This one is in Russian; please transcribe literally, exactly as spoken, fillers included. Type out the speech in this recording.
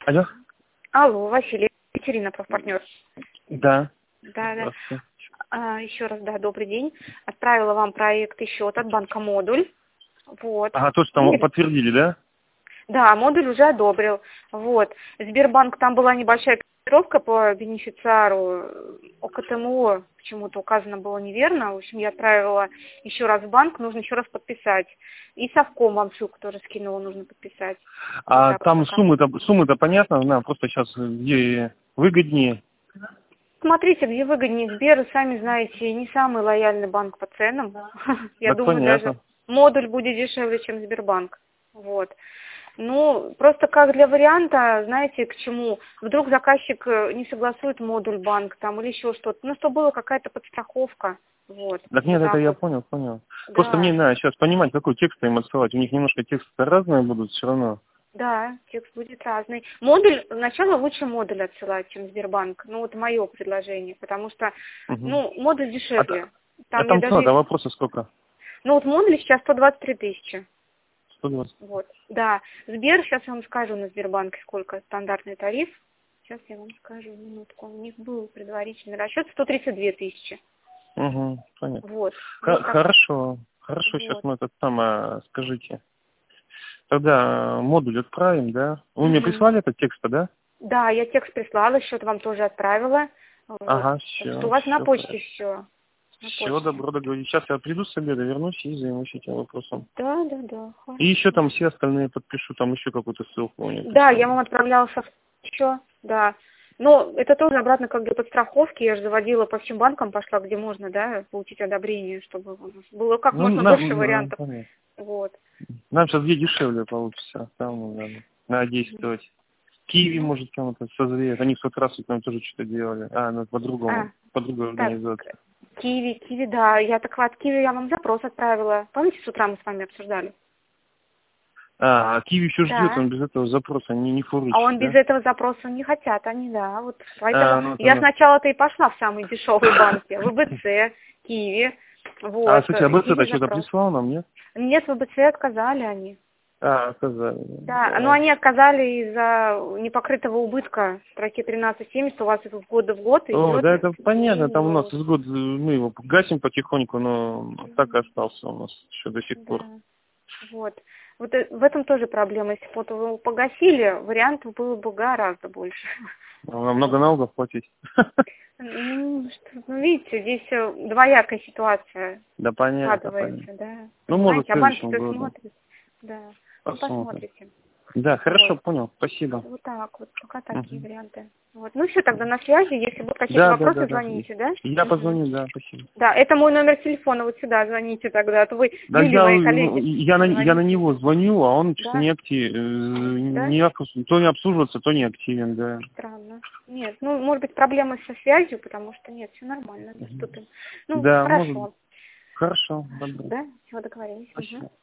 Алло? Алло, Василий, Екатерина, профпартнер. Да. Да, да. Здравствуйте. А, еще раз, да, добрый день. Отправила вам проект и счет от банка «Модуль». Вот. Ага, то, что там И- подтвердили, да? Да, «Модуль» уже одобрил. Вот. Сбербанк, там была небольшая корректировка по бенефициару. ОКТМО почему-то указано было неверно. В общем, я отправила еще раз в банк, нужно еще раз подписать. И совком вам ссылку тоже скинула, нужно подписать. Вот А так вот там пока. суммы-то суммы-то понятно, да, просто сейчас где выгоднее. Смотрите, где выгоднее. Сбер, сами знаете, не самый лояльный банк по ценам. Я Так думаю, даже понятно. модуль будет дешевле, чем Сбербанк. Вот. Ну, просто как для варианта, знаете, к чему? Вдруг заказчик э, не согласует модуль банк там или еще что-то. Ну, чтобы была какая-то подстраховка. Вот. Так Вот нет, это так я вот. понял, понял. Просто мне Да. надо сейчас понимать, какой текст им отсылать. У них немножко тексты разные будут все равно. Да, текст будет разный. Модуль, сначала лучше модуль отсылать, чем Сбербанк. Ну, вот мое предложение, потому что, Угу. ну, модуль А, дешевле. та- а Там я там даже... цена-то вопроса сколько? Ну, вот модуль сейчас сто двадцать три тысячи. сто двадцать. Вот, да. Сбер, сейчас я вам скажу на Сбербанке, сколько стандартный тариф. Сейчас я вам скажу, минутку. У них был предварительный расчет сто тридцать две тысячи. Угу, понятно. Вот, Х- вот так, хорошо, хорошо, сейчас вот. мы этот самое скажите. Тогда модуль отправим, да? Вы мне Мгм. прислали этот текст, да? Да, я текст прислала, счет вам тоже отправила. Вот. Ага, Так что все, у вас на все почте хорошо. все. На Все, почте. добро договорились. Сейчас я приду с обеда, вернусь и займусь этим вопросом. Да, да, да, И еще хорошо. там все остальные подпишу, там еще какую-то ссылку у них Да, я вам самое. отправляла еще, да. Но это тоже обратно как для подстраховки. Я же заводила по всем банкам, пошла где можно, да, получить одобрение, чтобы у нас было как Ну, можно больше нам, нам, вариантов. понятно. Вот. Нам сейчас где дешевле получится. Там надо, надо действовать. Киви, Ну, может, там это созреет. Они в тот раз вот нам тоже что-то делали. А, ну, а, по-другому, по другой так, организации. Киви, Киви, да, я так от Киви я вам запрос отправила. Помните, с утра мы с вами обсуждали? А, а Киви еще ждет, Да. он без этого запроса не, не А фурычит, он без да? этого запроса не хотят, они, да, вот. Поэтому А, ну, я тогда... сначала-то и пошла в самые дешевые банки, в ВБЦ, Киви, А, вот, кстати, об это Киви что-то запрос. прислал нам, нет? Нет, в ВБЦ отказали они. А, сказали. Да, но Да. они отказали из-за непокрытого убытка в строке тринадцать семьдесят, у вас это в года в год О, идет да, это понятно, там у нас изменение. из года мы его гасим потихоньку, но так и остался у нас еще до сих пор. Да, вот. Вот э- в этом тоже проблема. Если бы вот вы его погасили, вариантов было бы гораздо больше. Нам много Вот. налогов платить. Ну, что, ну, видите, здесь э, двоякая ситуация Да, понятно, понятно. складывается, да. Ну, может, в Понимаете, а следующем банки-то году. смотрят. Да. Ну, Посмотрим. посмотрите. Да, Вот. хорошо, понял, спасибо. Вот так вот, пока такие Мгм. варианты. Вот. Ну все, тогда на связи. Если будут какие-то Да, да, да, вопросы, да. звоните, да? Я Мгм. позвоню, да, спасибо. Да, это мой номер телефона, вот сюда звоните тогда, а то вы, Да, Юле, я, моей ну, коллеге, я, на, я на звоните. него звоню, а он что-то Да? не актив, э, Да? не, ак- то не обслуживается, то не активен, да. Странно. Нет, ну, может быть, проблемы со связью, потому что нет, все нормально, Мгм. доступен. Ну, Да, может быть. хорошо. Хорошо, добро. Да, все, договорились. Мгм. Спасибо.